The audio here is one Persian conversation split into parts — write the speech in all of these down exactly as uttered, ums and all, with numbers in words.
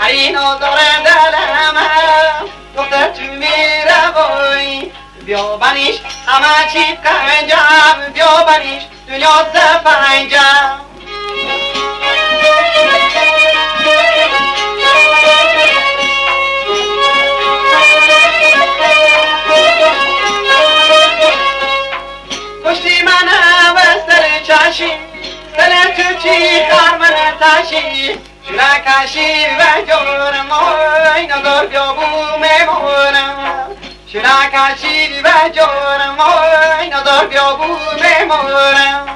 اینو داره دلم دختر تو میره بایی بیا بنیش همه چی قنجم بیا بنیش دنیا سفنجم پشتی منه و سر چشی سر تو چی خرمن تشی شوره کشی و جورم آی نظر بیا بو میمونم شوره کشی و جورم آی نظر بیا بو میمونم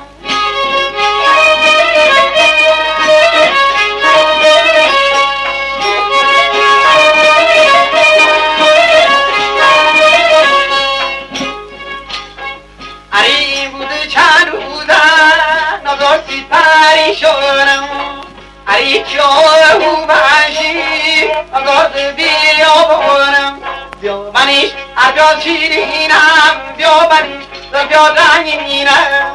اری بوده چند روزه نظر سی پری شورم اری چاهو بشی نظر بیا بورم بیا بنیش ارجا شیرینم بیا بنیش بیا رنگینم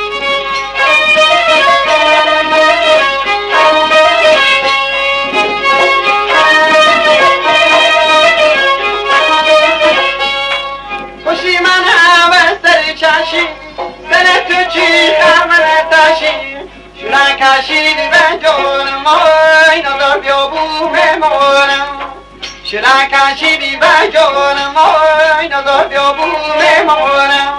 خوشی من همه سر چشی سر تو چی خرمن تشی شونه کشید به جانم آی نظر بیا بو میمونم شونه کشیدی به جانم آی نظر بیا بو میمونم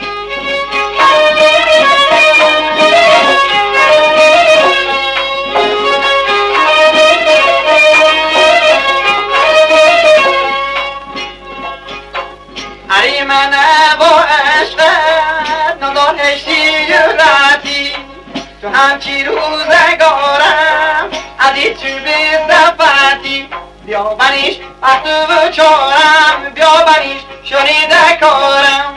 اری منه با عشقت نظر هشتی جلتی تو همچی روزگارم ازی تو بی زفتی بیا بنیش وقت و چارم بیا بنیش شنیده کارم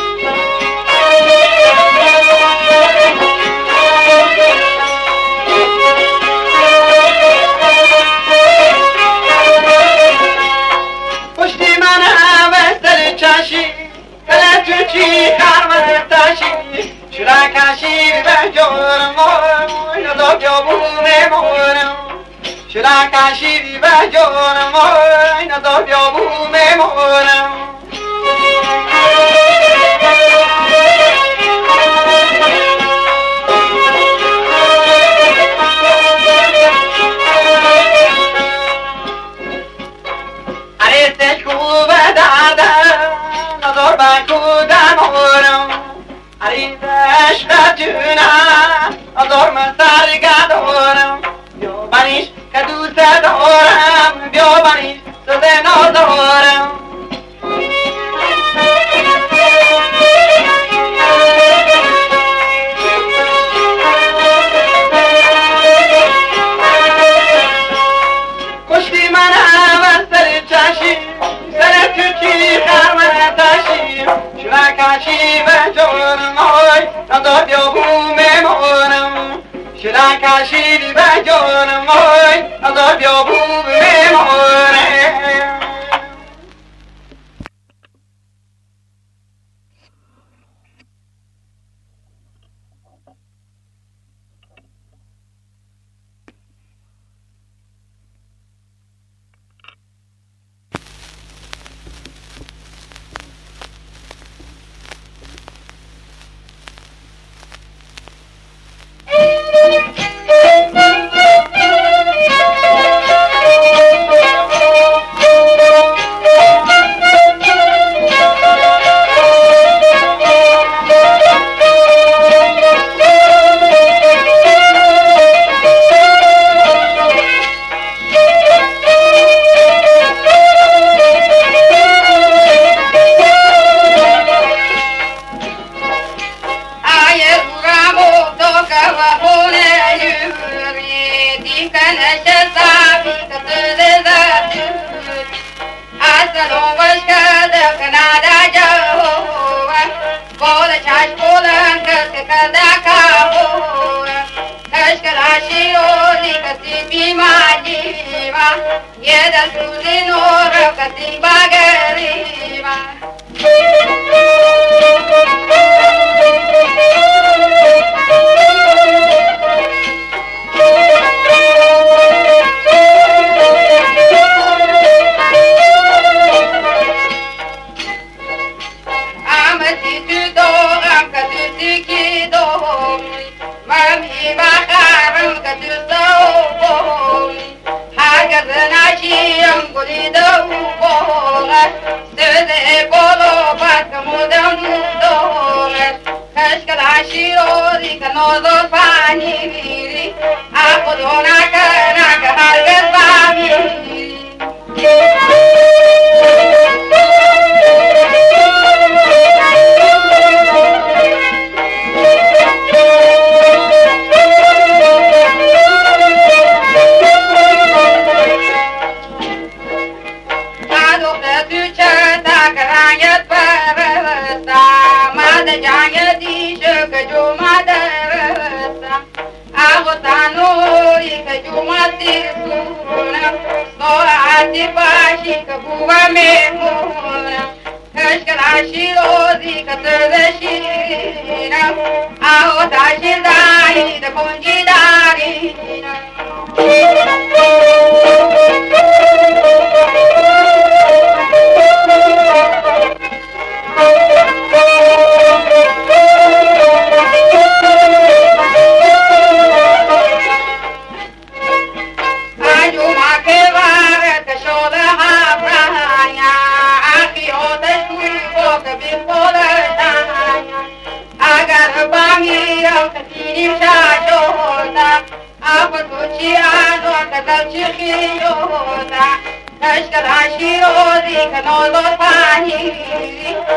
پشتی من همه سر چشی سر تو چی خرمن تشی شوره کشی به جورم آی نظر بیا بو میمونم شوره کشی به جورم آی نظر بیا بو میمونم اره تشکو به دردم نظر به کودم آرم اری عشق جونم نظر من سرگردارم بیا بنیش که دوست دارم بیا بنیش سوزه نازارم کشتی من همه سر چشی سر تو چی خرمن تشی شوره کشی به جانم آی نظر بیا بو میمونم شوره کشی به جانم آی نظر بیا بو میمونم no do pani a podona kana ka harga bami Ashkara shiro di kano lo pani